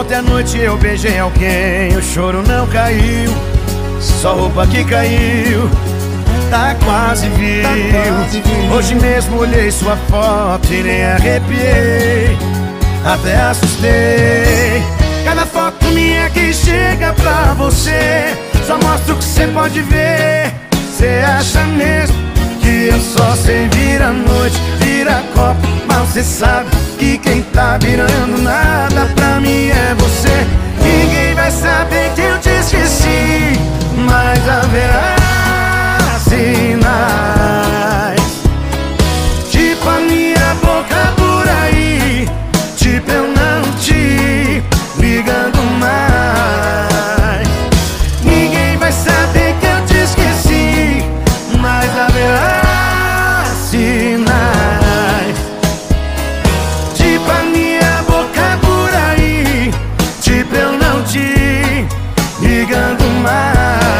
Ontem à noite eu beijei alguém, o choro não caiu, só roupa que caiu, tá quase viu. Hoje mesmo olhei sua foto e nem arrepiei, até assustei. Cada foto minha que chega pra você só mostra o que cê pode ver. Cê acha mesmo que eu só sei virar noite, virar copo, mas cê sabe que quem tá virando nada pra mim é você. Ninguém vai saber que eu te esqueci, mas haverá sinais, tipo a minha boca por aí, tipo eu não te ligando mais. Ninguém vai saber que eu te esqueci, mas haverá sinais, tipo a minha boca por aí, tipo eu não te ligando mais.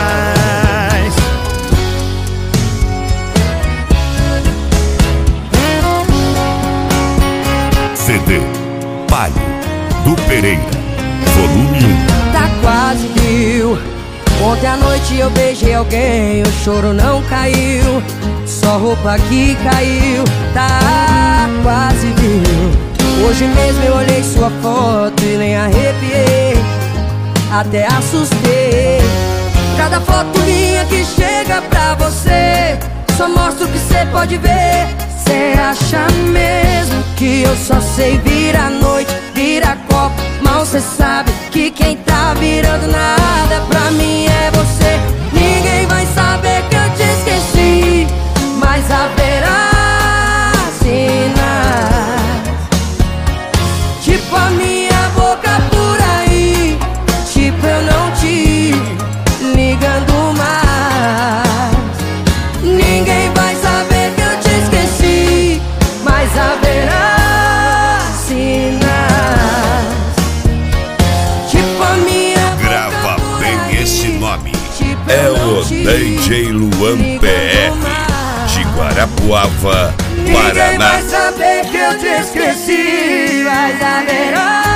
CD Palio do Pereira, volume 1. Tá quase viu. Ontem à noite eu beijei alguém, o choro não caiu, só roupa que caiu, tá quase viu. Hoje mesmo eu olhei sua foto e nem arrepiei, até assustei. Cada foto minha que chega pra você só mostra o que cê pode ver. Cê acha mesmo que eu só sei virar noite, virar copo, mal cê sabe que quem tá virando nada pra mim é você. Ninguém vai saber que eu te esqueci, mas haverá sinais, tipo a minha boca por aí, tipo eu não te ligando mais. Ninguém vai saber que eu te esqueci, mas haverá sinais, tipo a minha Grava boca bem por aí, esse nome. tipo É eu não o te DJ Luan ligo PR de Guarapuava, Ninguém vai Paraná. saber que eu te esqueci, mas haverá